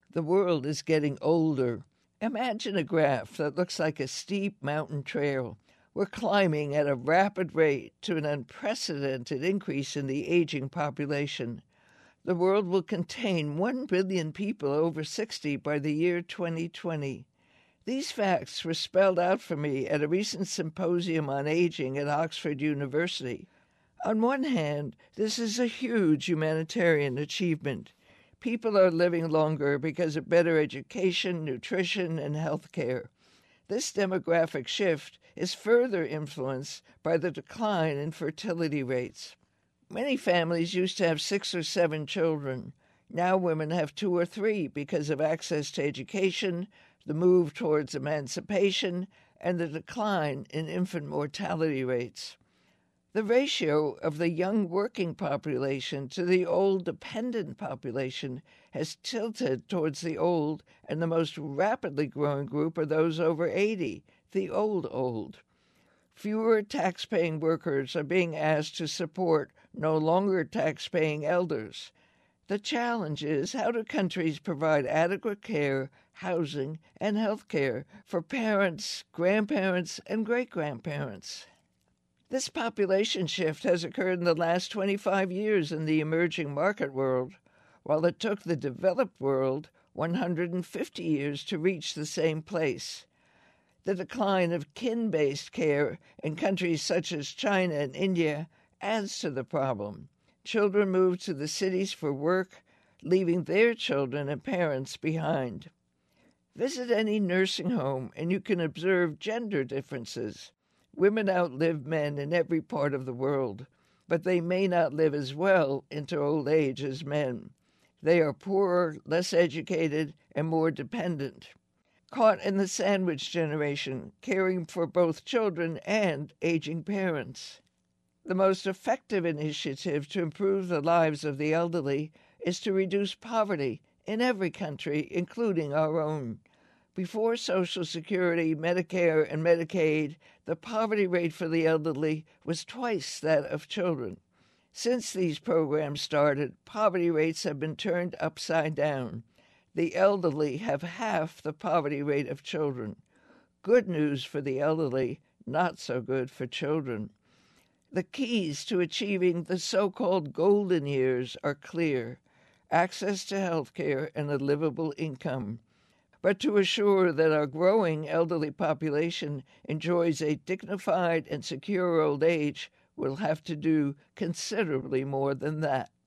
The world is getting older. Imagine a graph that looks like a steep mountain trail. We're climbing at a rapid rate to an unprecedented increase in the aging population. The world will contain 1 billion people over 60 by the year 2020. These facts were spelled out for me at a recent symposium on aging at Oxford University. On one hand, this is a huge humanitarian achievement. People are living longer because of better education, nutrition, and health care. This demographic shift is further influenced by the decline in fertility rates. Many families used to have 6 or 7 children. Now women have 2 or 3 because of access to education, the move towards emancipation, and the decline in infant mortality rates. The ratio of the young working population to the old dependent population has tilted towards the old, and the most rapidly growing group are those over 80, the old. Fewer tax-paying workers are being asked to support no longer tax-paying elders. The challenge is, how do countries provide adequate care, housing, and health care for parents, grandparents, and great-grandparents? This population shift has occurred in the last 25 years in the emerging market world, while it took the developed world 150 years to reach the same place. The decline of kin-based care in countries such as China and India adds to the problem. Children move to the cities for work, leaving their children and parents behind. Visit any nursing home and you can observe gender differences. Women outlive men in every part of the world, but they may not live as well into old age as men. They are poorer, less educated, and more dependent. Caught in the sandwich generation, caring for both children and aging parents. The most effective initiative to improve the lives of the elderly is to reduce poverty in every country, including our own. Before Social Security, Medicare, and Medicaid, the poverty rate for the elderly was twice that of children. Since these programs started, poverty rates have been turned upside down. The elderly have half the poverty rate of children. Good news for the elderly, not so good for children. The keys to achieving the so-called golden years are clear: access to health care and a livable income. But to assure that our growing elderly population enjoys a dignified and secure old age, we'll have to do considerably more than that.